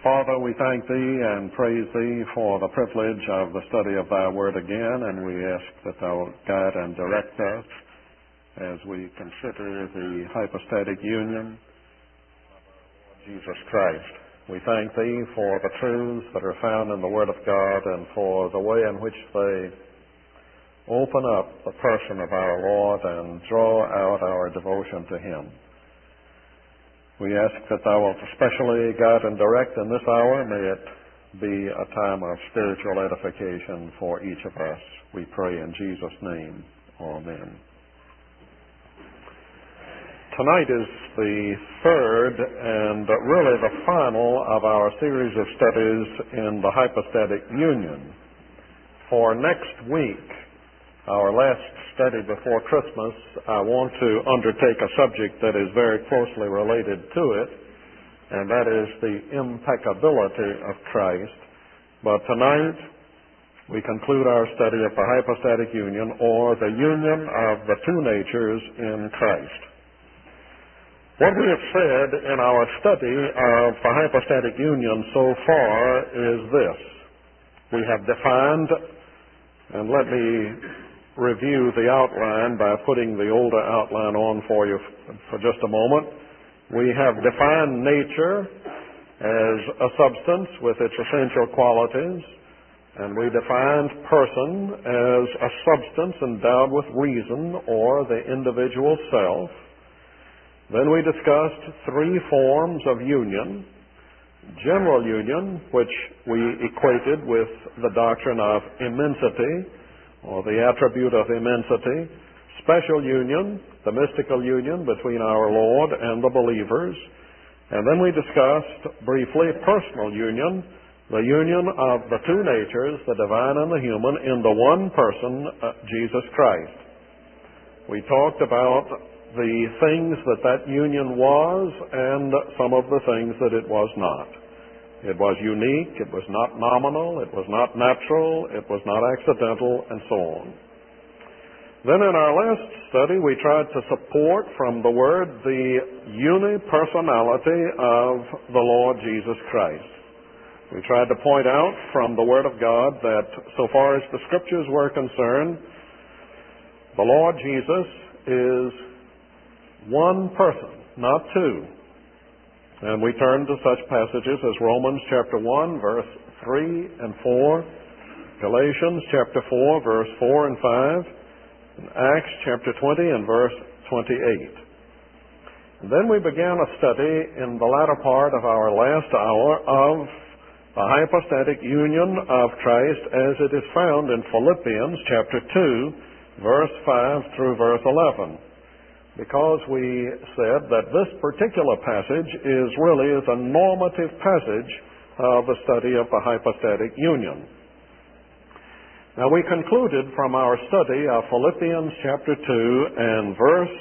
Father, we thank Thee and praise Thee for the privilege of the study of Thy Word again, and we ask that Thou wilt guide and direct us as we consider the hypostatic union of Jesus Christ. We thank Thee for the truths that are found in the Word of God and for the way in which they open up the person of our Lord and draw out our devotion to Him. We ask that Thou wilt especially guide and direct in this hour. May it be a time of spiritual edification for each of us. We pray in Jesus' name. Amen. Tonight is the third and really the final of our series of studies in the hypostatic union. For next week, our last study before Christmas, I want to undertake a subject that is very closely related to it, and that is the impeccability of Christ. But tonight, we conclude our study of the hypostatic union, or the union of the two natures in Christ. What we have said in our study of the hypostatic union so far is this. We have defined, and let me review the outline by putting the older outline on for you for just a moment. We have defined nature as a substance with its essential qualities, and we defined person as a substance endowed with reason, or the individual self. Then we discussed three forms of union: general union, which we equated with the doctrine of immensity, or the attribute of immensity; special union, the mystical union between our Lord and the believers; and then we discussed briefly personal union, the union of the two natures, the divine and the human, in the one person, Jesus Christ. We talked about the things that union was and some of the things that it was not. It was unique, it was not nominal, it was not natural, it was not accidental, and so on. Then in our last study, we tried to support from the Word the unipersonality of the Lord Jesus Christ. We tried to point out from the Word of God that so far as the Scriptures were concerned, the Lord Jesus is one person, not two. And we turn to such passages as Romans chapter 1, verse 3 and 4, Galatians chapter 4, verse 4 and 5, and Acts chapter 20 and verse 28. And then we began a study in the latter part of our last hour of the hypostatic union of Christ as it is found in Philippians chapter 2, verse 5 through verse 11. Because we said that this particular passage is really a normative passage of the study of the hypostatic union. Now, we concluded from our study of Philippians chapter 2 and verse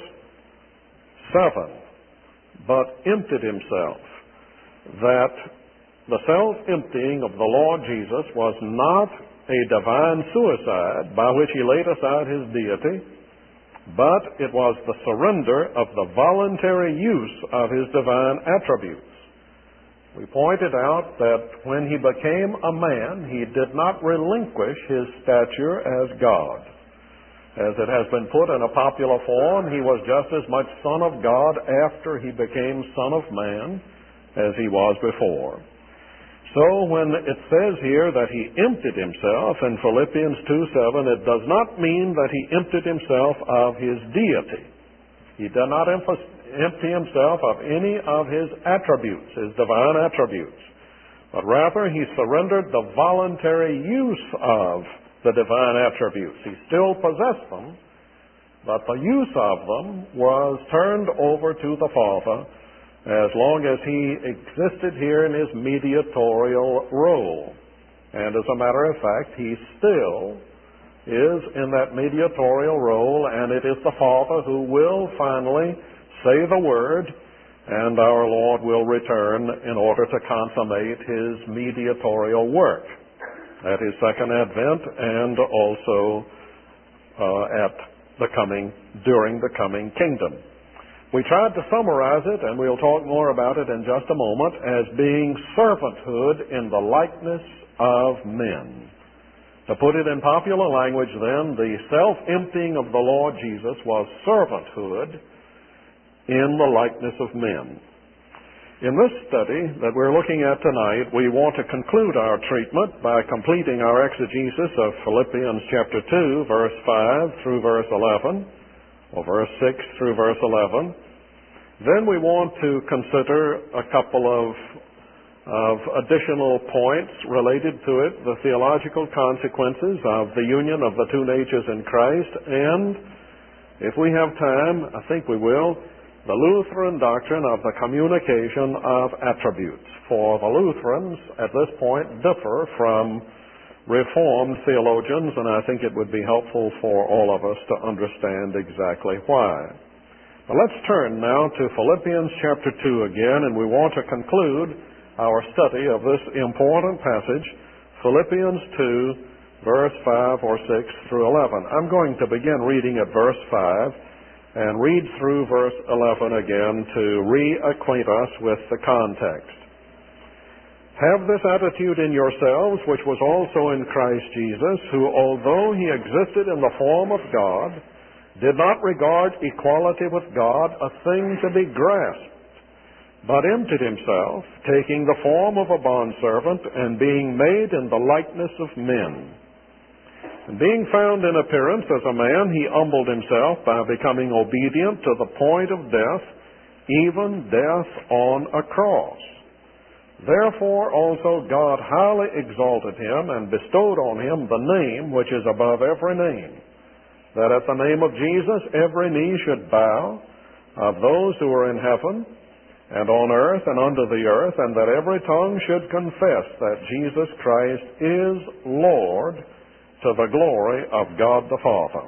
7, but emptied himself, that the self-emptying of the Lord Jesus was not a divine suicide by which he laid aside his deity, but it was the surrender of the voluntary use of his divine attributes. We pointed out that when he became a man, he did not relinquish his stature as God. As it has been put in a popular form, he was just as much Son of God after he became Son of Man as he was before. So when it says here that he emptied himself in Philippians 2:7, it does not mean that he emptied himself of his deity. He did not empty himself of any of his attributes, his divine attributes, but rather he surrendered the voluntary use of the divine attributes. He still possessed them, but the use of them was turned over to the Father as long as he existed here in his mediatorial role. And as a matter of fact, he still is in that mediatorial role, and it is the Father who will finally say the word, and our Lord will return in order to consummate his mediatorial work at his second advent and also during the coming kingdom. We tried to summarize it, and we'll talk more about it in just a moment, as being servanthood in the likeness of men. To put it in popular language then, the self-emptying of the Lord Jesus was servanthood in the likeness of men. In this study that we're looking at tonight, we want to conclude our treatment by completing our exegesis of Philippians chapter 2, verse 5 through verse 11, or verse 6 through verse 11. Then we want to consider a couple of additional points related to it, the theological consequences of the union of the two natures in Christ, and if we have time, I think we will, the Lutheran doctrine of the communication of attributes. For the Lutherans, at this point, differ from Reformed theologians, and I think it would be helpful for all of us to understand exactly why. But let's turn now to Philippians chapter 2 again, and we want to conclude our study of this important passage, Philippians 2, verse 5 or 6 through 11. I'm going to begin reading at verse 5, and read through verse 11 again to reacquaint us with the context. Have this attitude in yourselves, which was also in Christ Jesus, who, although he existed in the form of God, did not regard equality with God a thing to be grasped, but emptied himself, taking the form of a bondservant, and being made in the likeness of men. And being found in appearance as a man, he humbled himself by becoming obedient to the point of death, even death on a cross. Therefore also God highly exalted him and bestowed on him the name which is above every name, that at the name of Jesus every knee should bow, of those who are in heaven and on earth and under the earth, and that every tongue should confess that Jesus Christ is Lord, to the glory of God the Father.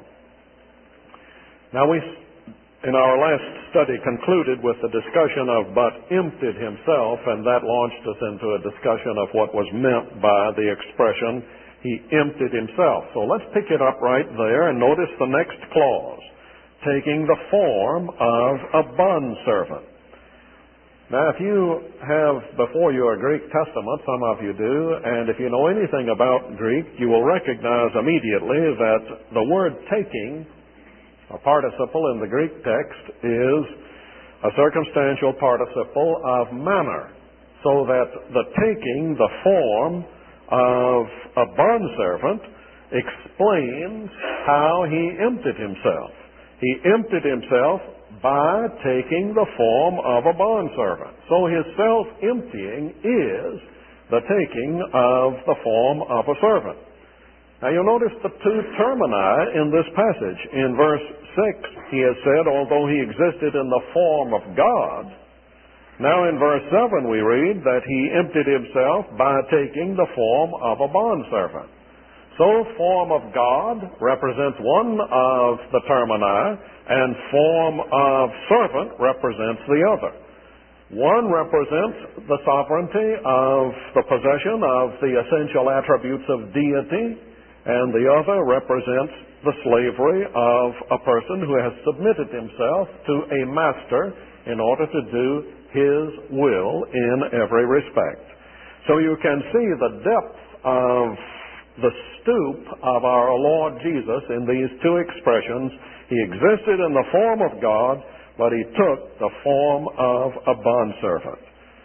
Now we, in our last study, concluded with the discussion of but emptied himself, and that launched us into a discussion of what was meant by the expression, he emptied himself. So let's pick it up right there and notice the next clause, taking the form of a bondservant. Now, if you have before you a Greek Testament, some of you do, and if you know anything about Greek, you will recognize immediately that the word taking, a participle in the Greek text, is a circumstantial participle of manner, so that the taking the form of a bondservant explains how he emptied himself. He emptied himself by taking the form of a bondservant. So his self-emptying is the taking of the form of a servant. Now you'll notice the two termini in this passage. In verse 6, he has said, although he existed in the form of God. Now in verse 7 we read that he emptied himself by taking the form of a bondservant. So form of God represents one of the termini, and form of servant represents the other. One represents the sovereignty of the possession of the essential attributes of deity, and the other represents the slavery of a person who has submitted himself to a master in order to do his will in every respect. So you can see the depth of the stoop of our Lord Jesus in these two expressions. He existed in the form of God, but he took the form of a bondservant.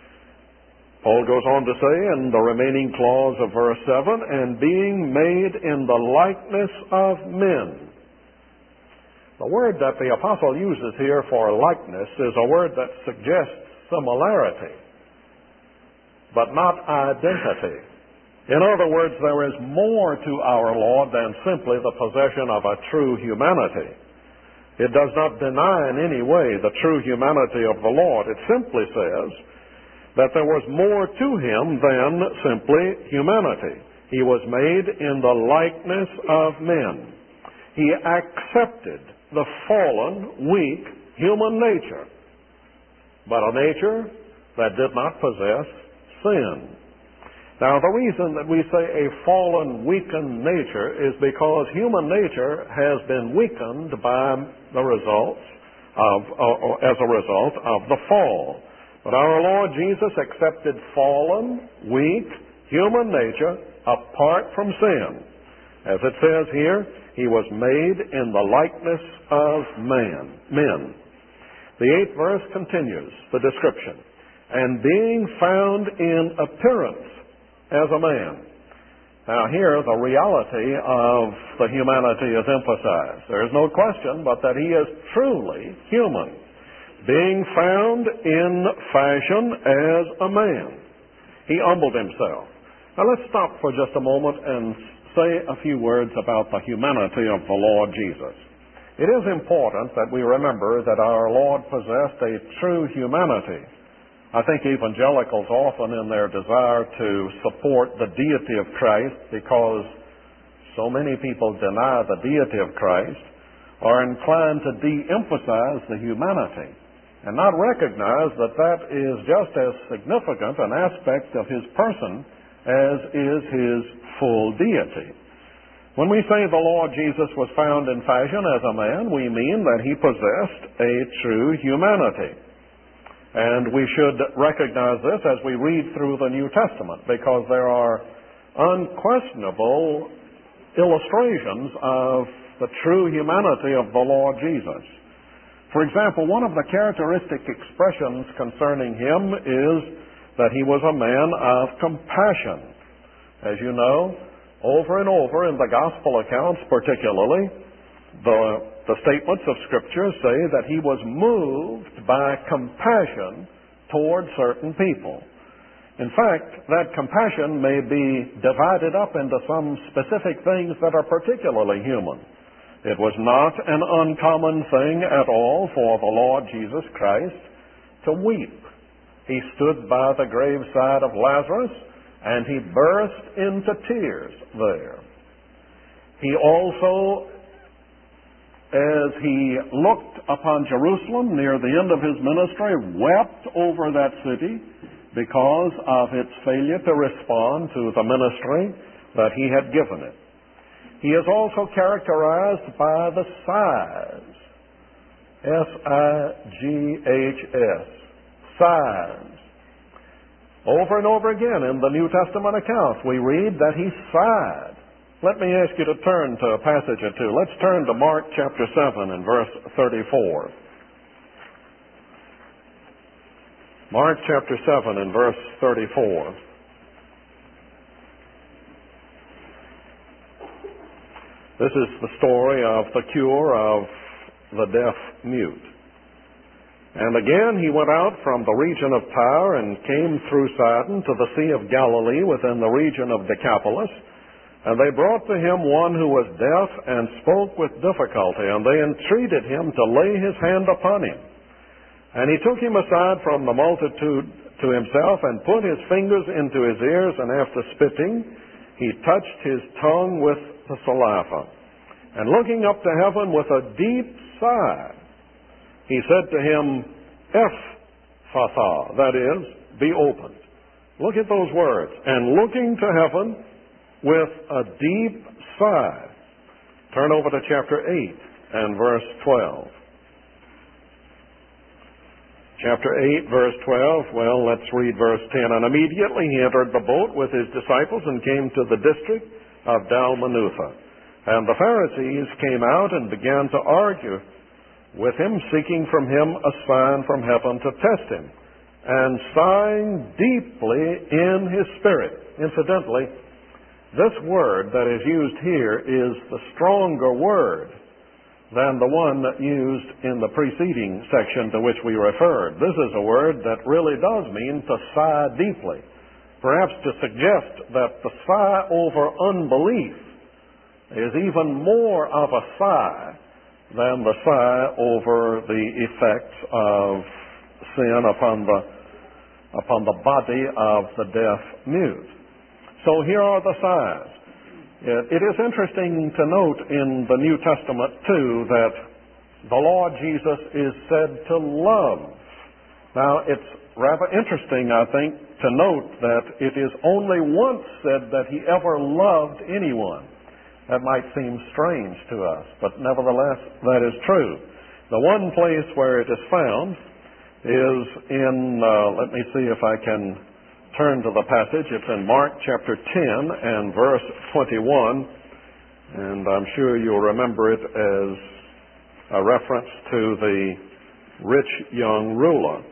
Paul goes on to say in the remaining clause of verse 7, and being made in the likeness of men. The word that the apostle uses here for likeness is a word that suggests similarity, but not identity. In other words, there is more to our Lord than simply the possession of a true humanity. It does not deny in any way the true humanity of the Lord. It simply says that there was more to him than simply humanity. He was made in the likeness of men. He accepted the fallen, weak human nature, but a nature that did not possess sin. Now, the reason that we say a fallen, weakened nature is because human nature has been weakened by the results as a result of the fall. But our Lord Jesus accepted fallen, weak, human nature apart from sin. As it says here, he was made in the likeness of men. The 8th verse continues the description. And being found in appearance as a man. Now here the reality of the humanity is emphasized. There is no question but that he is truly human. Being found in fashion as a man. He humbled himself. Now let's stop for just a moment and say a few words about the humanity of the Lord Jesus. It is important that we remember that our Lord possessed a true humanity. I think evangelicals often, in their desire to support the deity of Christ, because so many people deny the deity of Christ, are inclined to de-emphasize the humanity and not recognize that that is just as significant an aspect of his person as is his full deity. When we say the Lord Jesus was found in fashion as a man, we mean that he possessed a true humanity. And we should recognize this as we read through the New Testament, because there are unquestionable illustrations of the true humanity of the Lord Jesus. For example, one of the characteristic expressions concerning him is that he was a man of compassion. As you know, over and over in the gospel accounts particularly, the statements of Scripture say that he was moved by compassion toward certain people. In fact, that compassion may be divided up into some specific things that are particularly human. It was not an uncommon thing at all for the Lord Jesus Christ to weep. He stood by the graveside of Lazarus, and he burst into tears there. He also, as he looked upon Jerusalem near the end of his ministry, wept over that city because of its failure to respond to the ministry that he had given it. He is also characterized by the sighs, S-I-G-H-S, sighs. Over and over again in the New Testament accounts, we read that he sighed. Let me ask you to turn to a passage or two. Let's turn to Mark chapter 7 and verse 34. Mark chapter 7 and verse 34. This is the story of the cure of the deaf mute. And again he went out from the region of Tyre and came through Sidon to the Sea of Galilee within the region of Decapolis. And they brought to him one who was deaf and spoke with difficulty, and they entreated him to lay his hand upon him. And he took him aside from the multitude to himself and put his fingers into his ears, and after spitting, he touched his tongue with the saliva. And looking up to heaven with a deep sigh, he said to him, Ephphatha, that is, be opened. Look at those words. And looking to heaven with a deep sigh. Turn over to chapter 8 and verse 12. Chapter 8, verse 12, well, let's read verse 10. And immediately he entered the boat with his disciples and came to the district of Dalmanutha. And the Pharisees came out and began to argue with him, seeking from him a sign from heaven to test him. And sighing deeply in his spirit. Incidentally, this word that is used here is the stronger word than the one used in the preceding section to which we referred. This is a word that really does mean to sigh deeply, perhaps to suggest that the sigh over unbelief is even more of a sigh than the sigh over the effects of sin upon the body of the deaf mute. So here are the sighs. It is interesting to note in the New Testament, too, that the Lord Jesus is said to love. Now, it's rather interesting, I think, to note that it is only once said that he ever loved anyone. That might seem strange to us, but nevertheless, that is true. The one place where it is found is in, let me see if I can turn to the passage. It's in Mark chapter 10 and verse 21, and I'm sure you'll remember it as a reference to the rich young ruler.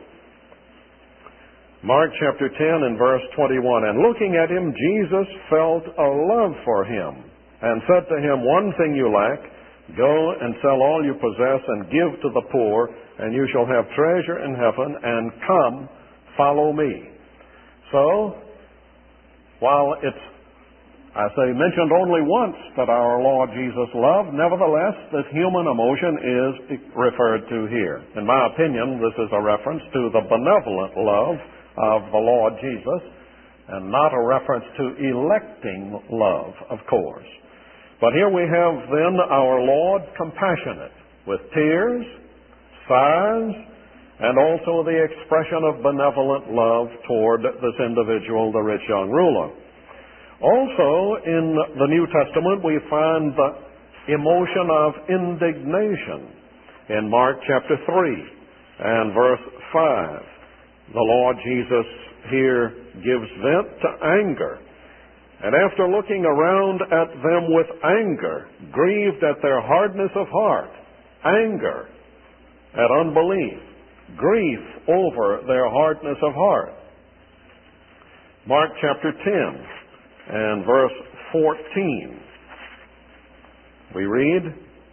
Mark chapter 10 and verse 21, and looking at him, Jesus felt a love for him and said to him, one thing you lack, go and sell all you possess and give to the poor, and you shall have treasure in heaven, and come, follow me. So, while it's, I say, mentioned only once that our Lord Jesus loved, nevertheless, this human emotion is referred to here. In my opinion, this is a reference to the benevolent love of the Lord Jesus, and not a reference to electing love, of course. But here we have then our Lord compassionate, with tears, sighs, and also the expression of benevolent love toward this individual, the rich young ruler. Also, in the New Testament, we find the emotion of indignation in Mark chapter 3 and verse 5. The Lord Jesus here gives vent to anger. And after looking around at them with anger, grieved at their hardness of heart, anger at unbelief, grief over their hardness of heart. Mark chapter 10 and verse 14. We read,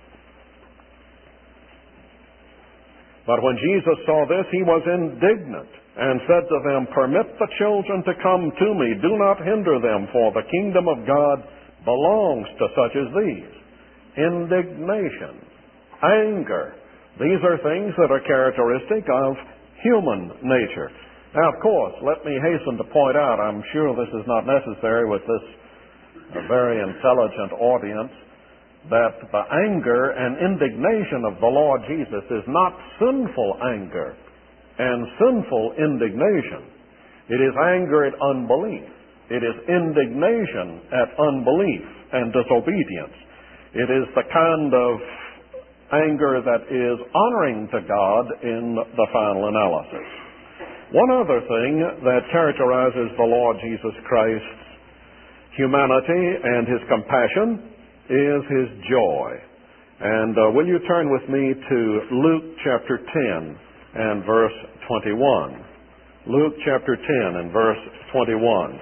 but when Jesus saw this, he was indignant and said to them, permit the children to come to me. Do not hinder them, for the kingdom of God belongs to such as these. Indignation, anger. These are things that are characteristic of human nature. Now, of course, let me hasten to point out, I'm sure this is not necessary with this very intelligent audience, that the anger and indignation of the Lord Jesus is not sinful anger and sinful indignation. It is anger at unbelief. It is indignation at unbelief and disobedience. It is the kind of anger that is honoring to God in the final analysis. One other thing that characterizes the Lord Jesus Christ's humanity and his compassion is his joy. And will you turn with me to Luke chapter 10 and verse 21. Luke chapter 10 and verse 21.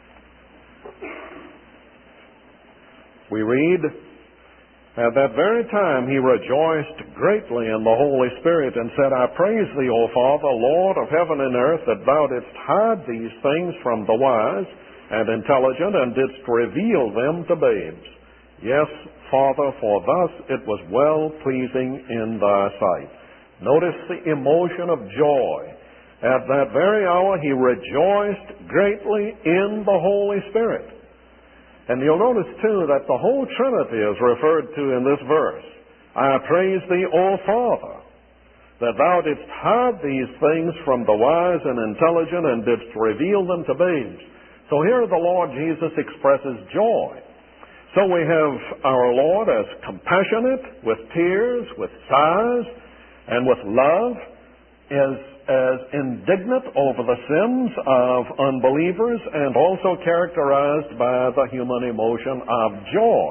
We read, at that very time he rejoiced greatly in the Holy Spirit and said, I praise thee, O Father, Lord of heaven and earth, that thou didst hide these things from the wise and intelligent, and didst reveal them to babes. Yes, Father, for thus it was well pleasing in thy sight. Notice the emotion of joy. At that very hour he rejoiced greatly in the Holy Spirit. And you'll notice, too, that the whole Trinity is referred to in this verse. I praise thee, O Father, that thou didst hide these things from the wise and intelligent, and didst reveal them to babes. So here the Lord Jesus expresses joy. So we have our Lord as compassionate, with tears, with sighs, and with love, as indignant over the sins of unbelievers, and also characterized by the human emotion of joy.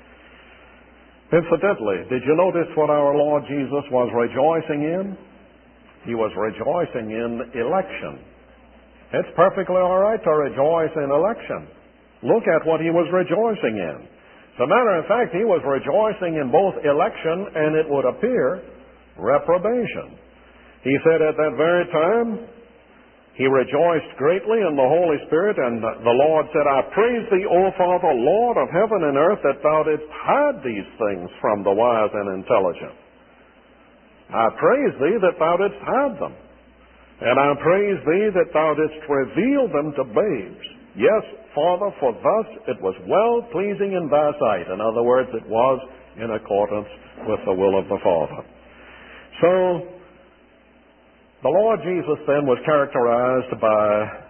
Incidentally, did you notice what our Lord Jesus was rejoicing in? He was rejoicing in election. It's perfectly all right to rejoice in election. Look at what he was rejoicing in. As a matter of fact, he was rejoicing in both election and, it would appear, reprobation. He said at that very time, he rejoiced greatly in the Holy Spirit, and the Lord said, I praise thee, O Father, Lord of heaven and earth, that thou didst hide these things from the wise and intelligent. I praise thee that thou didst hide them. And I praise thee that thou didst reveal them to babes. Yes, Father, for thus it was well pleasing in thy sight. In other words, it was in accordance with the will of the Father. So, the Lord Jesus then was characterized by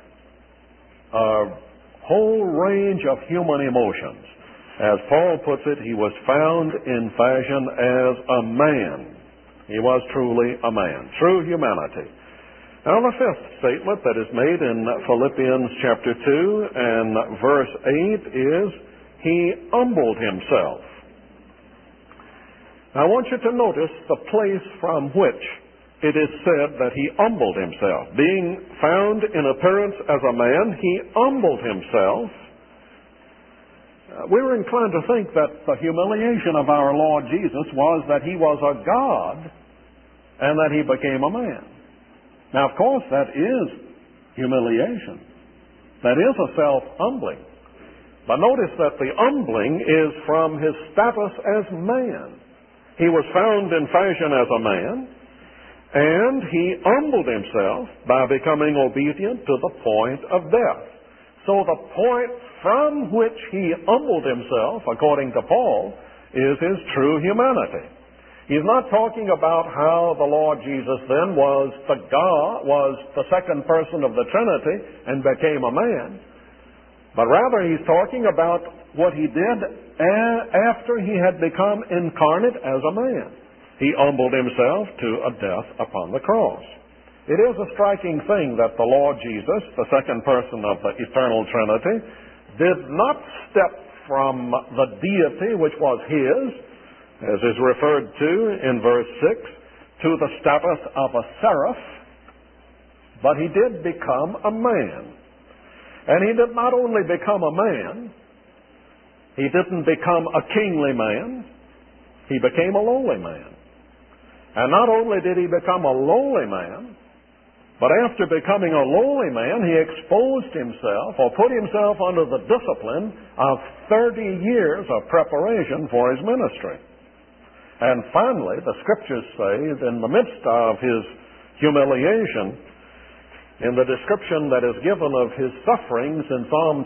a whole range of human emotions. As Paul puts it, he was found in fashion as a man. He was truly a man, true humanity. Now, the fifth statement that is made in Philippians chapter 2 and verse 8 is, he humbled himself. Now, I want you to notice the place from which it is said that he humbled himself. Being found in appearance as a man, he humbled himself. We're inclined to think that the humiliation of our Lord Jesus was that he was a God and that he became a man. Now, of course, that is humiliation. That is a self-humbling. But notice that the humbling is from his status as man. He was found in fashion as a man, and he humbled himself by becoming obedient to the point of death. So the point from which he humbled himself, according to Paul, is his true humanity. He's not talking about how the Lord Jesus then was the second person of the Trinity and became a man, but rather he's talking about what he did after he had become incarnate as a man. He humbled himself to a death upon the cross. It is a striking thing that the Lord Jesus, the second person of the eternal Trinity, did not step from the deity which was his, as is referred to in verse 6, to the status of a seraph, but he did become a man. And he did not only become a man, he didn't become a kingly man, he became a lowly man. And not only did he become a lowly man, but after becoming a lowly man, he exposed himself or put himself under the discipline of 30 years of preparation for his ministry. And finally, the Scriptures say, in the midst of his humiliation, in the description that is given of his sufferings in Psalm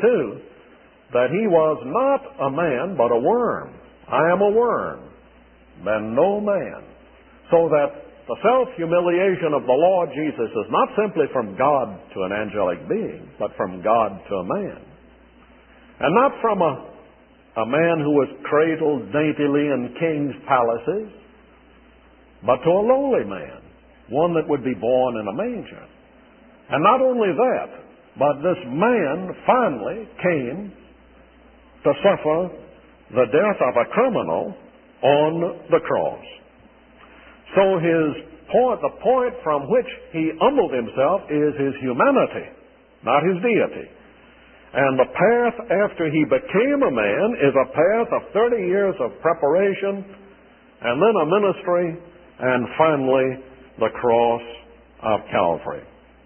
22, that he was not a man, but a worm. I am a worm, and no man. So that the self-humiliation of the Lord Jesus is not simply from God to an angelic being, but from God to a man. And not from a man who was cradled daintily in king's palaces, but to a lowly man, one that would be born in a manger. And not only that, but this man finally came to suffer the death of a criminal on the cross. So the point from which he humbled himself is his humanity, not his deity. And the path after he became a man is a path of 30 years of preparation, and then a ministry, and finally the cross of Calvary.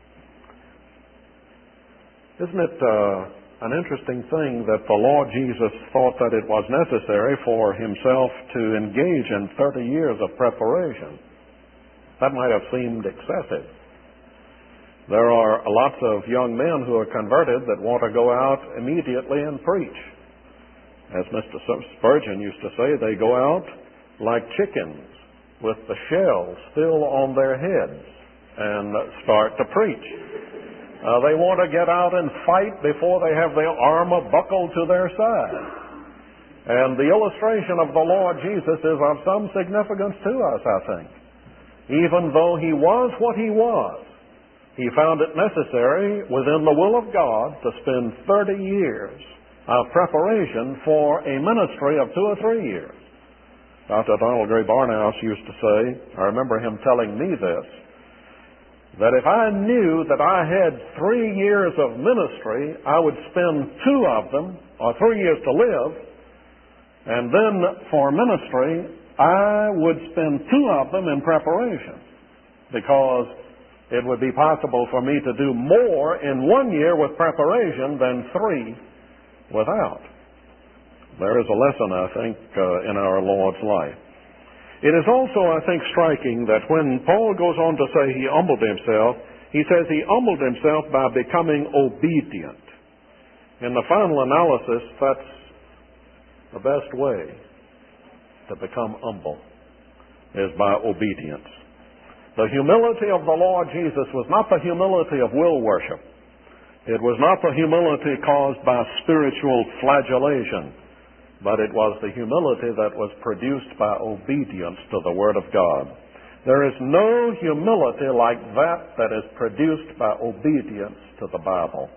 Isn't it an interesting thing that the Lord Jesus thought that it was necessary for himself to engage in 30 years of preparation? That might have seemed excessive. There are lots of young men who are converted that want to go out immediately and preach. As Mr. Spurgeon used to say, they go out like chickens with the shells still on their heads and start to preach. They want to get out and fight before they have their armor buckled to their side. And the illustration of the Lord Jesus is of some significance to us, I think. Even though he was what he was, he found it necessary within the will of God to spend 30 years of preparation for a ministry of 2 or 3 years. Dr. Donald Gray Barnhouse used to say, I remember him telling me this, that if I knew that I had 3 years of ministry, I would spend 2 of them, or 3 years to live, and then for ministry, I would spend 2 of them in preparation, because it would be possible for me to do more in 1 year with preparation than 3 without. There is a lesson, I think, in our Lord's life. It is also, I think, striking that when Paul goes on to say he humbled himself, he says he humbled himself by becoming obedient. In the final analysis, that's the best way to become humble, is by obedience. The humility of the Lord Jesus was not the humility of will worship. It was not the humility caused by spiritual flagellation. but it was the humility that was produced by obedience to the Word of God. There is no humility like that is produced by obedience to the Bible.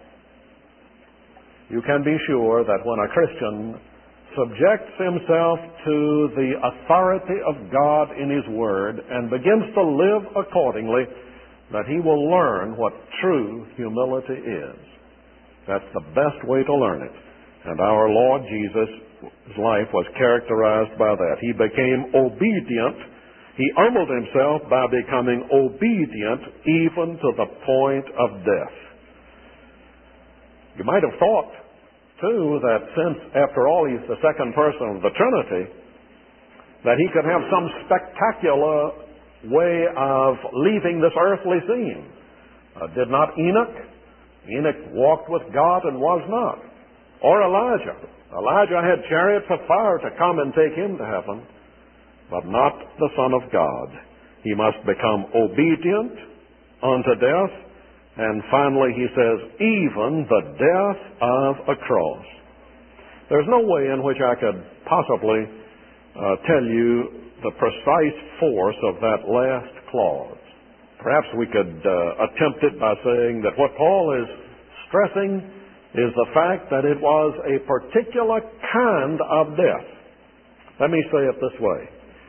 You can be sure that when a Christian subjects himself to the authority of God in His Word and begins to live accordingly, that he will learn what true humility is. That's the best way to learn it. And our Lord Jesus' life was characterized by that. He became obedient. He humbled himself by becoming obedient even to the point of death. You might have thought, too, that since, after all, He's the second person of the Trinity, that He could have some spectacular way of leaving this earthly scene. Did not Enoch? Enoch walked with God and was not. Or Elijah. Elijah had chariots of fire to come and take him to heaven, but not the Son of God. He must become obedient unto death, and finally he says, even the death of a cross. There's no way in which I could possibly tell you the precise force of that last clause. Perhaps we could attempt it by saying that what Paul is stressing is the fact that it was a particular kind of death. Let me say it this way.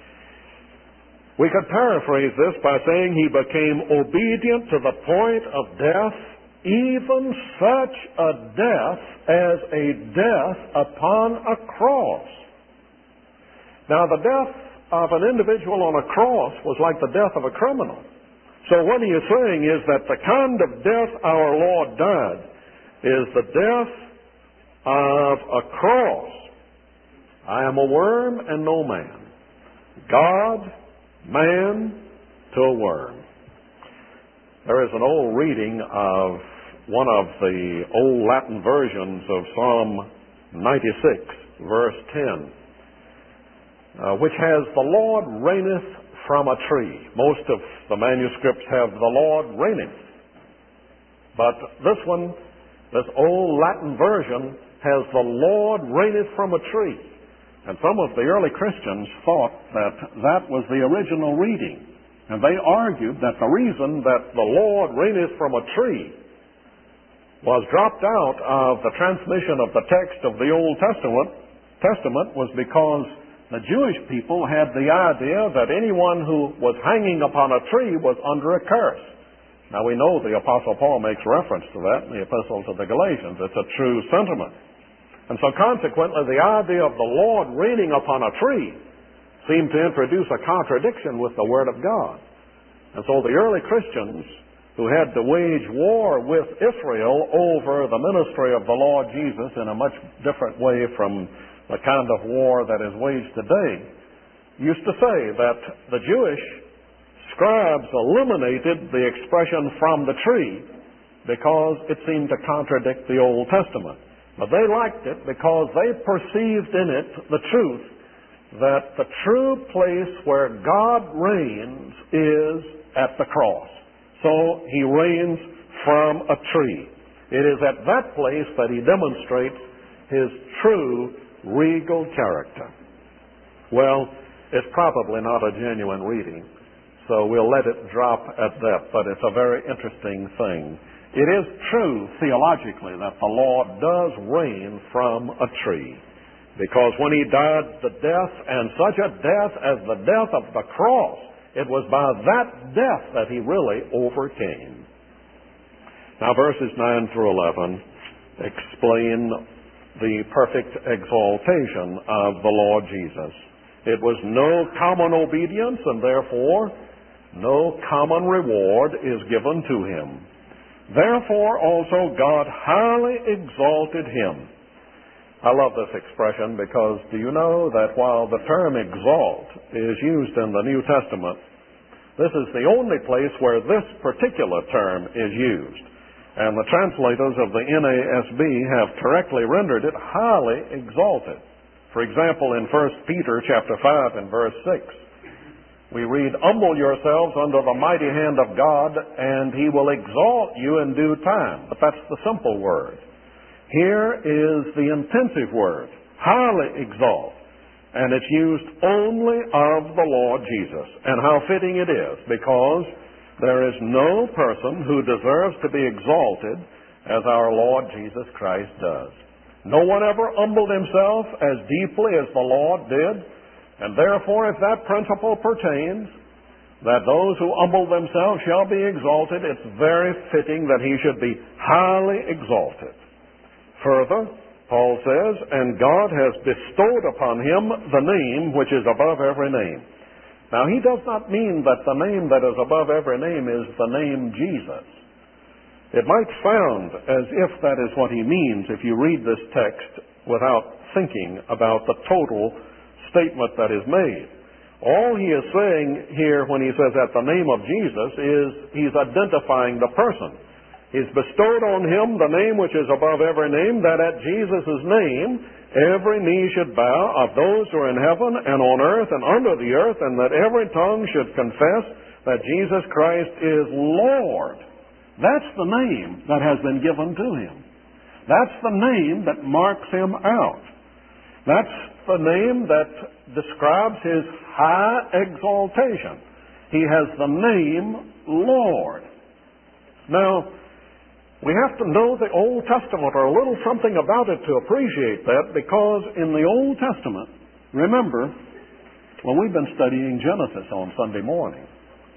We could paraphrase this by saying he became obedient to the point of death, even such a death as a death upon a cross. Now, the death of an individual on a cross was like the death of a criminal. So what he is saying is that the kind of death our Lord died is the death of a cross. I am a worm and no man. God, man to a worm. There is an old reading of one of the old Latin versions of Psalm 96, verse 10. Which has, the Lord reigneth from a tree. Most of the manuscripts have, the Lord reigneth. But this one, this old Latin version, has, the Lord reigneth from a tree. And some of the early Christians thought that that was the original reading. And they argued that the reason that the Lord reigneth from a tree was dropped out of the transmission of the text of the Old Testament was because the Jewish people had the idea that anyone who was hanging upon a tree was under a curse. Now we know the Apostle Paul makes reference to that in the Epistle to the Galatians. It's a true sentiment. And so consequently, the idea of the Lord reigning upon a tree seemed to introduce a contradiction with the Word of God. And so the early Christians, who had to wage war with Israel over the ministry of the Lord Jesus in a much different way from the kind of war that is waged today, used to say that the Jewish scribes eliminated the expression from the tree because it seemed to contradict the Old Testament. But they liked it because they perceived in it the truth that the true place where God reigns is at the cross. So He reigns from a tree. It is at that place that He demonstrates His true regal character. Well, it's probably not a genuine reading, so we'll let it drop at that, but it's a very interesting thing. It is true theologically that the Lord does reign from a tree, because when He died the death, and such a death as the death of the cross, it was by that death that He really overcame. Now verses 9 through 11 explain the perfect exaltation of the Lord Jesus. It was no common obedience, and therefore no common reward is given to Him. Therefore also God highly exalted Him. I love this expression because do you know that while the term exalt is used in the New Testament, this is the only place where this particular term is used. And the translators of the NASB have correctly rendered it highly exalted. For example, in 1 Peter chapter 5 and verse 6, we read, humble yourselves under the mighty hand of God, and He will exalt you in due time. But that's the simple word. Here is the intensive word, highly exalt. And it's used only of the Lord Jesus. And how fitting it is, because there is no person who deserves to be exalted as our Lord Jesus Christ does. No one ever humbled himself as deeply as the Lord did, and therefore if that principle pertains, that those who humble themselves shall be exalted, it's very fitting that he should be highly exalted. Further, Paul says, and God has bestowed upon him the name which is above every name. Now, he does not mean that the name that is above every name is the name Jesus. It might sound as if that is what he means if you read this text without thinking about the total statement that is made. All he is saying here when he says at the name of Jesus is he's identifying the person. He's bestowed on him the name which is above every name, that at Jesus' name every knee should bow of those who are in heaven and on earth and under the earth, and that every tongue should confess that Jesus Christ is Lord. That's the name that has been given to him. That's the name that marks him out. That's the name that describes his high exaltation. He has the name Lord. Now, we have to know the Old Testament or a little something about it to appreciate that, because in the Old Testament, remember, well, we've been studying Genesis on Sunday morning.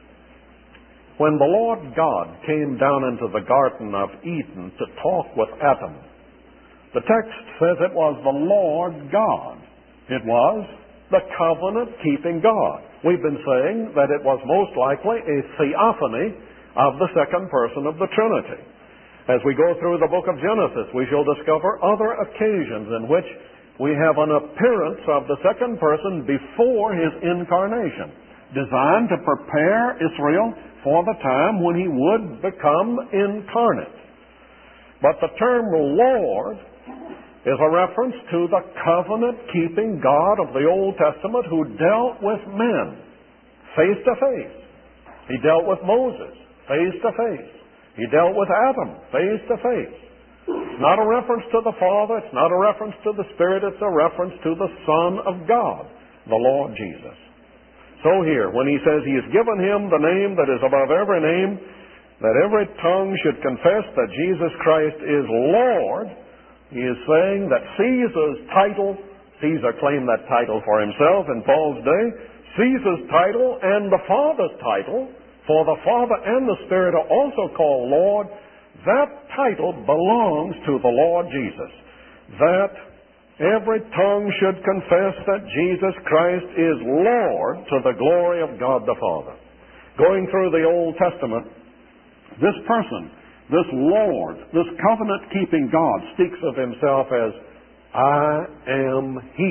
When the Lord God came down into the Garden of Eden to talk with Adam, the text says it was the Lord God. It was the covenant-keeping God. We've been saying that it was most likely a theophany of the second person of the Trinity. As we go through the book of Genesis, we shall discover other occasions in which we have an appearance of the second person before his incarnation, designed to prepare Israel for the time when he would become incarnate. But the term Lord is a reference to the covenant-keeping God of the Old Testament who dealt with men face to face. He dealt with Moses face to face. He dealt with Adam face to face. It's not a reference to the Father. It's not a reference to the Spirit. It's a reference to the Son of God, the Lord Jesus. So here, when he says he has given him the name that is above every name, that every tongue should confess that Jesus Christ is Lord, he is saying that Caesar's title, Caesar claimed that title for himself in Paul's day, Caesar's title and the Father's title, for the Father and the Spirit are also called Lord, that title belongs to the Lord Jesus. That every tongue should confess that Jesus Christ is Lord to the glory of God the Father. Going through the Old Testament, this person, this Lord, this covenant-keeping God speaks of himself as, I am He.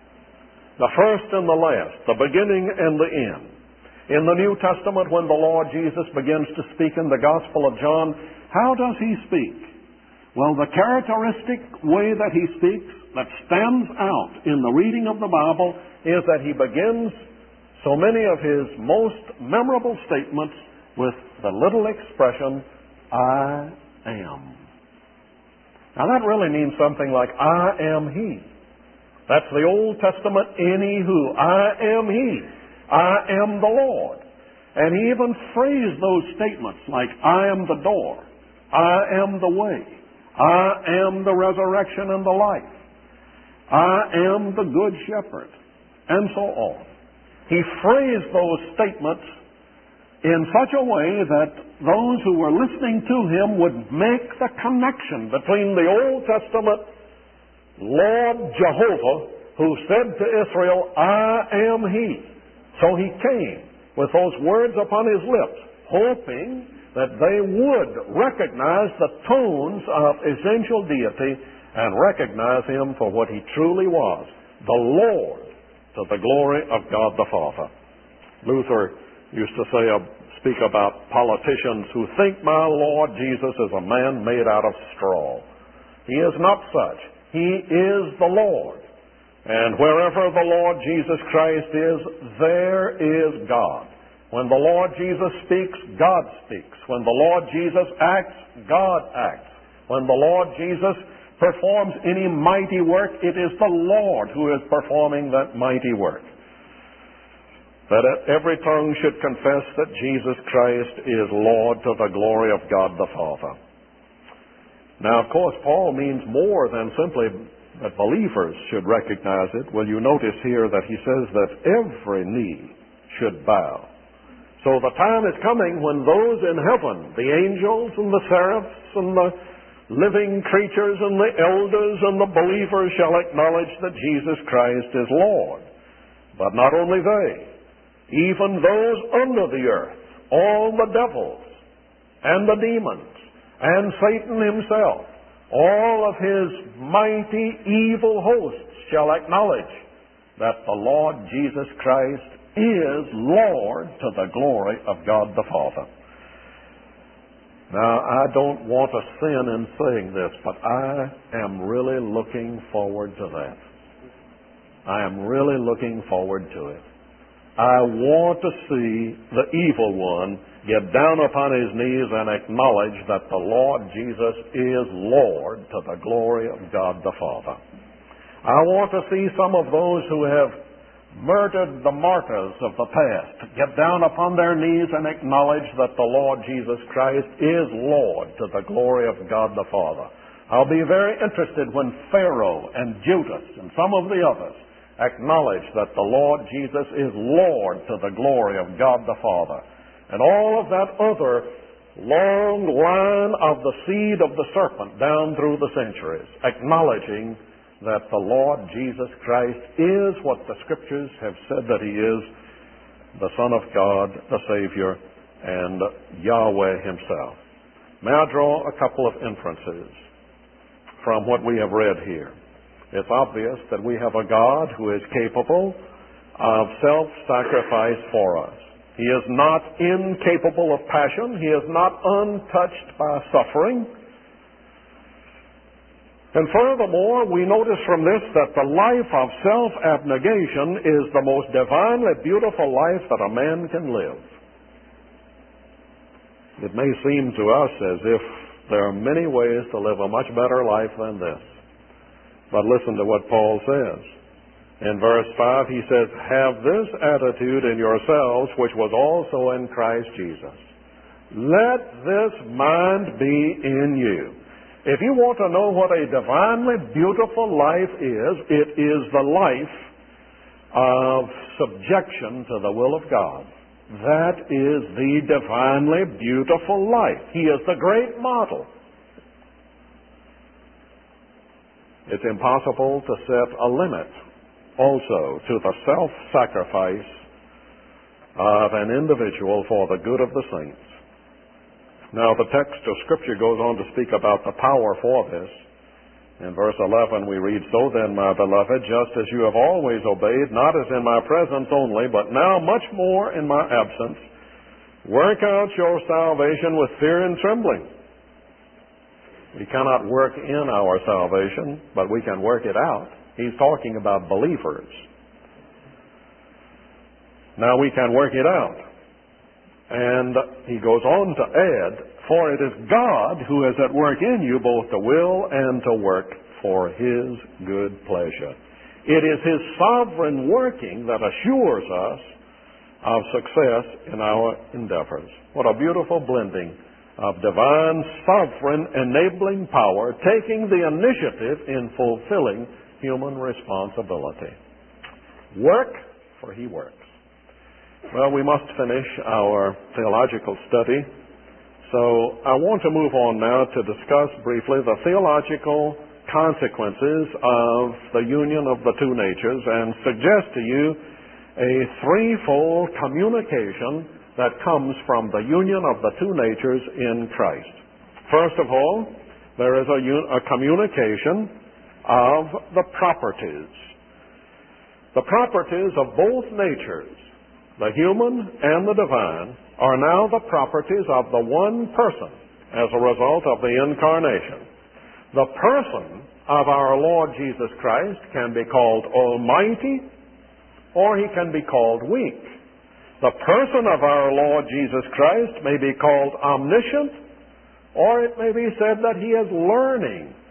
The first and the last, the beginning and the end. In the New Testament, when the Lord Jesus begins to speak in the Gospel of John, how does he speak? Well, the characteristic way that he speaks that stands out in the reading of the Bible is that he begins so many of his most memorable statements with the little expression, I am. Now that really means something like, I am He. That's the Old Testament anywho. I am He. I am the Lord. And he even phrased those statements like, I am the door. I am the way. I am the resurrection and the life. I am the good shepherd. And so on. He phrased those statements in such a way that those who were listening to him would make the connection between the Old Testament Lord Jehovah, who said to Israel, I am He. So he came with those words upon his lips, hoping that they would recognize the tones of essential deity and recognize him for what he truly was, the Lord, to the glory of God the Father. Luther used to speak about politicians who think my Lord Jesus is a man made out of straw. He is not such. He is the Lord. And wherever the Lord Jesus Christ is, there is God. When the Lord Jesus speaks, God speaks. When the Lord Jesus acts, God acts. When the Lord Jesus performs any mighty work, it is the Lord who is performing that mighty work. That every tongue should confess that Jesus Christ is Lord to the glory of God the Father. Now, of course, Paul means more than simply that believers should recognize it. Well, you notice here that he says that every knee should bow. So the time is coming when those in heaven, the angels and the seraphs and the living creatures and the elders and the believers shall acknowledge that Jesus Christ is Lord. But not only they, even those under the earth, all the devils and the demons and Satan himself, all of his mighty evil hosts shall acknowledge that the Lord Jesus Christ is Lord to the glory of God the Father. Now, I don't want to sin in saying this, but I am really looking forward to that. I am really looking forward to it. I want to see the evil one get down upon his knees and acknowledge that the Lord Jesus is Lord to the glory of God the Father. I want to see some of those who have murdered the martyrs of the past get down upon their knees and acknowledge that the Lord Jesus Christ is Lord to the glory of God the Father. I'll be very interested when Pharaoh and Judas and some of the others acknowledge that the Lord Jesus is Lord to the glory of God the Father. And all of that other long line of the seed of the serpent down through the centuries, acknowledging that the Lord Jesus Christ is what the Scriptures have said that He is, the Son of God, the Savior, and Yahweh Himself. May I draw a couple of inferences from what we have read here? It's obvious that we have a God who is capable of self-sacrifice for us. He is not incapable of passion. He is not untouched by suffering. And furthermore, we notice from this that the life of self-abnegation is the most divinely beautiful life that a man can live. It may seem to us as if there are many ways to live a much better life than this. But listen to what Paul says. In verse 5, he says, "Have this attitude in yourselves, which was also in Christ Jesus. Let this mind be in you." If you want to know what a divinely beautiful life is, it is the life of subjection to the will of God. That is the divinely beautiful life. He is the great model. It's impossible to set a limit also to the self-sacrifice of an individual for the good of the saints. Now, the text of Scripture goes on to speak about the power for this. In verse 11 we read, "So then, my beloved, just as you have always obeyed, not as in my presence only, but now much more in my absence, work out your salvation with fear and trembling." We cannot work in our salvation, but we can work it out. He's talking about believers. Now we can work it out. And he goes on to add, "For it is God who is at work in you both to will and to work for His good pleasure." It is His sovereign working that assures us of success in our endeavors. What a beautiful blending of divine sovereign enabling power taking the initiative in fulfilling human responsibility. Work, for He works. Well, we must finish our theological study, so I want to move on now to discuss briefly the theological consequences of the union of the two natures and suggest to you a threefold communication that comes from the union of the two natures in Christ. First of all, there is a communication of the properties. The properties of both natures, the human and the divine, are now the properties of the one person as a result of the incarnation. The person of our Lord Jesus Christ can be called almighty, or He can be called weak. The person of our Lord Jesus Christ may be called omniscient, or it may be said that He is learning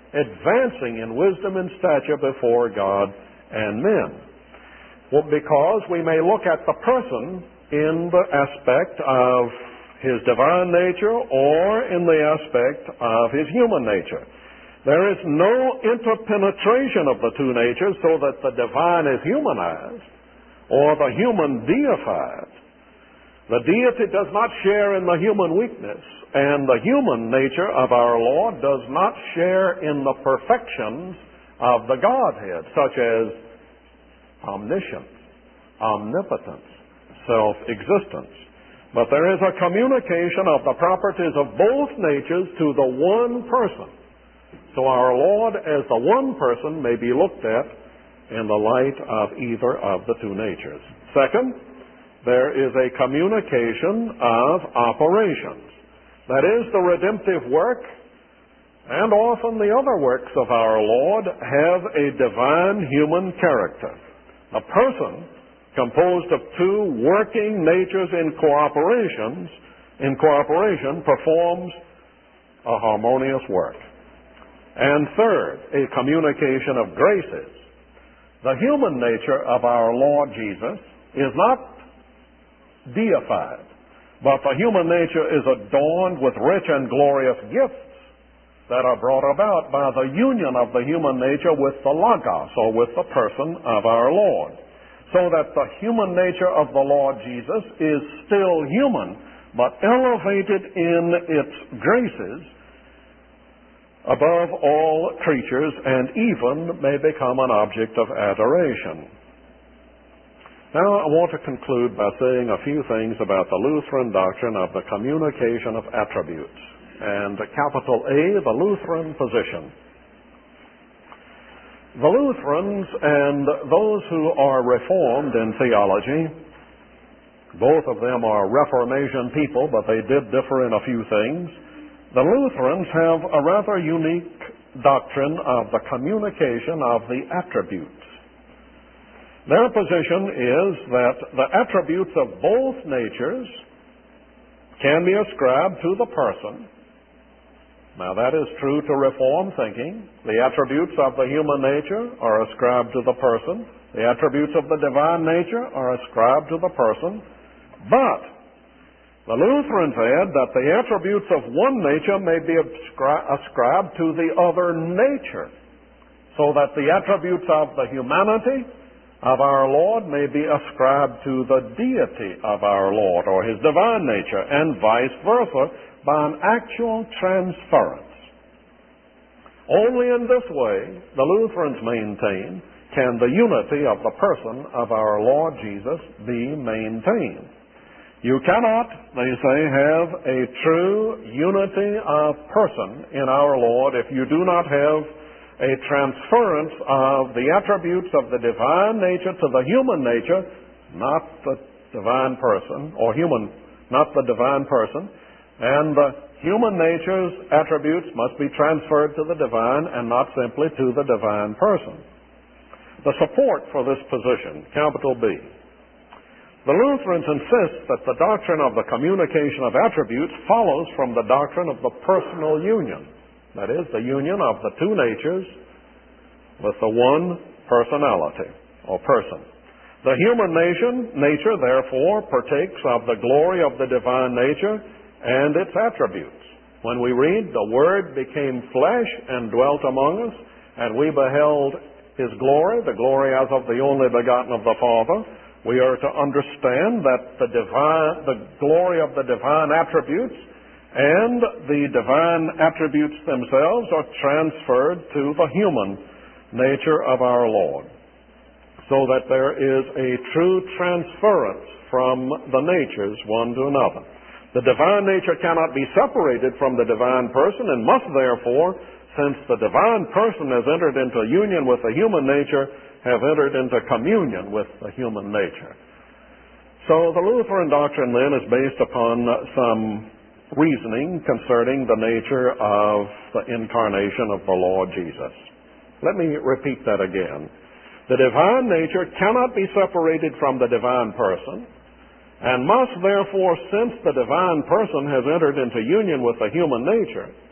advancing in wisdom and stature before God and men. Well, because we may look at the person in the aspect of his divine nature or in the aspect of his human nature. There is no interpenetration of the two natures so that the divine is humanized or the human deified. The deity does not share in the human weakness, and the human nature of our Lord does not share in the perfections of the Godhead, such as omniscience, omnipotence, self-existence. But there is a communication of the properties of both natures to the one person. So our Lord as the one person may be looked at in the light of either of the two natures. Second, there is a communication of operations. That is, the redemptive work and often the other works of our Lord have a divine human character. A person composed of two working natures in cooperation performs a harmonious work. And third, a communication of graces. The human nature of our Lord Jesus is not deified, but the human nature is adorned with rich and glorious gifts that are brought about by the union of the human nature with the Logos, or with the person of our Lord. So that the human nature of the Lord Jesus is still human, but elevated in its graces above all creatures, and even may become an object of adoration. Now I want to conclude by saying a few things about the Lutheran doctrine of the communication of attributes, and capital A, the Lutheran position. The Lutherans and those who are Reformed in theology, both of them are Reformation people, but they did differ in a few things. The Lutherans have a rather unique doctrine of the communication of the attributes. Their position is that the attributes of both natures can be ascribed to the person. Now that is true to Reformed thinking. The attributes of the human nature are ascribed to the person. The attributes of the divine nature are ascribed to the person. But the Lutherans add that the attributes of one nature may be ascribed to the other nature, so that the attributes of the humanity of our Lord may be ascribed to the deity of our Lord, or his divine nature, and vice versa, by an actual transference. Only in this way, the Lutherans maintain, can the unity of the person of our Lord Jesus be maintained. You cannot, they say, have a true unity of person in our Lord if you do not have a transference of the attributes of the divine nature to the human nature, not the divine person, or human, not the divine person, and the human nature's attributes must be transferred to the divine and not simply to the divine person. The support for this position, capital B. The Lutherans insist that the doctrine of the communication of attributes follows from the doctrine of the personal union. That is, the union of the two natures with the one personality, or person. The human nature, therefore, partakes of the glory of the divine nature and its attributes. When we read, the Word became flesh and dwelt among us, and we beheld his glory, the glory as of the only begotten of the Father, we are to understand that the glory of the divine attributes and the divine attributes themselves are transferred to the human nature of our Lord, so that there is a true transference from the natures one to another. The divine nature cannot be separated from the divine person, and must therefore, since the divine person has entered into union with the human nature, have entered into communion with the human nature. So the Lutheran doctrine then is based upon some reasoning concerning the nature of the incarnation of the Lord Jesus. Let me repeat that again. The divine nature cannot be separated from the divine person, and must therefore, since the divine person has entered into union with the human nature,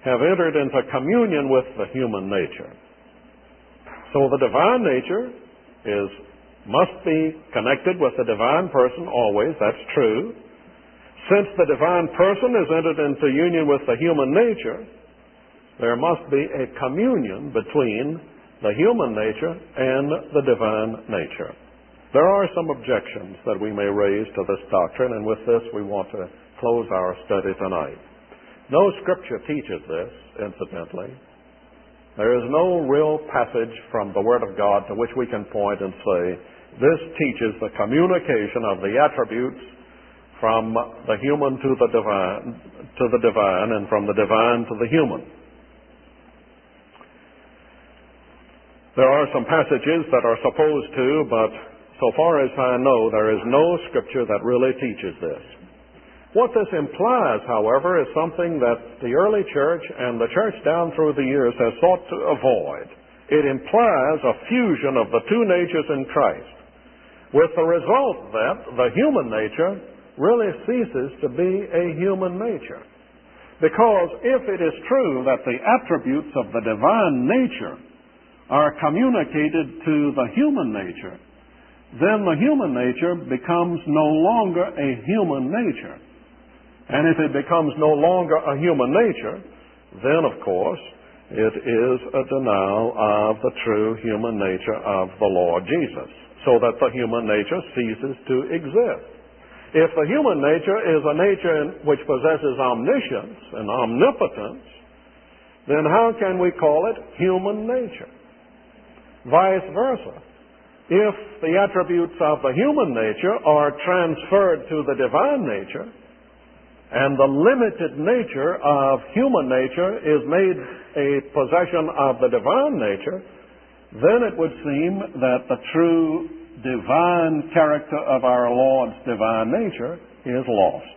have entered into communion with the human nature. So the divine nature must be connected with the divine person always. That's true. Since the divine person has entered into union with the human nature, there must be a communion between the human nature and the divine nature. There are some objections that we may raise to this doctrine, and with this we want to close our study tonight. No Scripture teaches this, incidentally. There is no real passage from the Word of God to which we can point and say, this teaches the communication of the attributes from the human to the divine, and from the divine to the human. There are some passages that are supposed to, but so far as I know, there is no Scripture that really teaches this. What this implies, however, is something that the early church and the church down through the years has sought to avoid. It implies a fusion of the two natures in Christ, with the result that the human nature really ceases to be a human nature. Because if it is true that the attributes of the divine nature are communicated to the human nature, then the human nature becomes no longer a human nature. And if it becomes no longer a human nature, then, of course, it is a denial of the true human nature of the Lord Jesus, so that the human nature ceases to exist. If the human nature is a nature which possesses omniscience and omnipotence, then how can we call it human nature? Vice versa. If the attributes of the human nature are transferred to the divine nature, and the limited nature of human nature is made a possession of the divine nature, then it would seem that the true divine character of our Lord's divine nature is lost.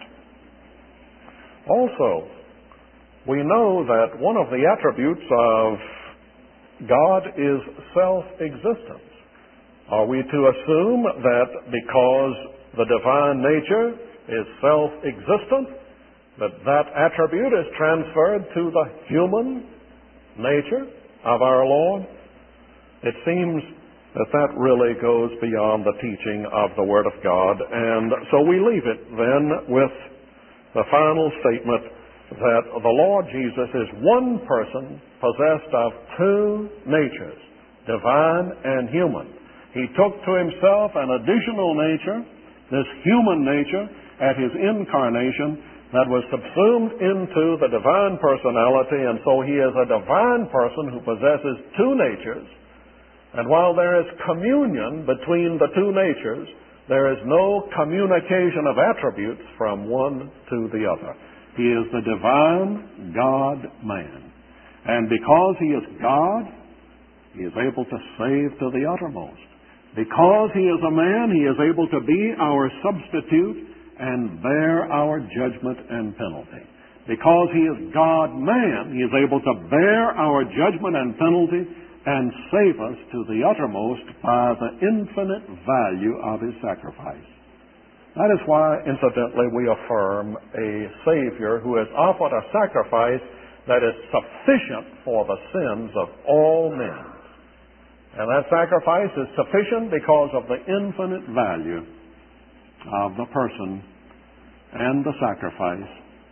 Also, we know that one of the attributes of God is self-existence. Are we to assume that because the divine nature is self-existent, that attribute is transferred to the human nature of our Lord? It seems that really goes beyond the teaching of the Word of God, and so we leave it then with the final statement that the Lord Jesus is one person possessed of two natures, divine and human. He took to himself an additional nature, this human nature, at his incarnation, that was subsumed into the divine personality, and so he is a divine person who possesses two natures. And while there is communion between the two natures, there is no communication of attributes from one to the other. He is the divine God-man. And because he is God, he is able to save to the uttermost. Because he is a man, he is able to be our substitute and bear our judgment and penalty. Because he is God-man, he is able to bear our judgment and penalty and save us to the uttermost by the infinite value of his sacrifice. That is why, incidentally, we affirm a Savior who has offered a sacrifice that is sufficient for the sins of all men. And that sacrifice is sufficient because of the infinite value of the person and the sacrifice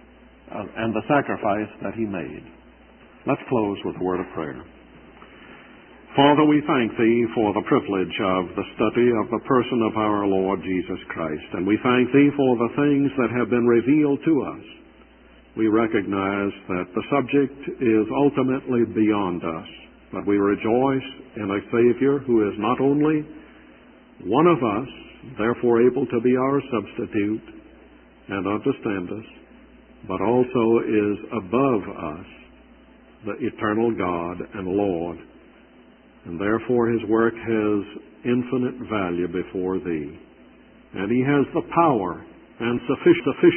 that he made. Let's close with a word of prayer. Father, we thank Thee for the privilege of the study of the person of our Lord Jesus Christ, and we thank Thee for the things that have been revealed to us. We recognize that the subject is ultimately beyond us, but we rejoice in a Savior who is not only one of us, therefore able to be our substitute and understand us, but also is above us, the eternal God and Lord, and therefore his work has infinite value before Thee. And he has the power and sufficient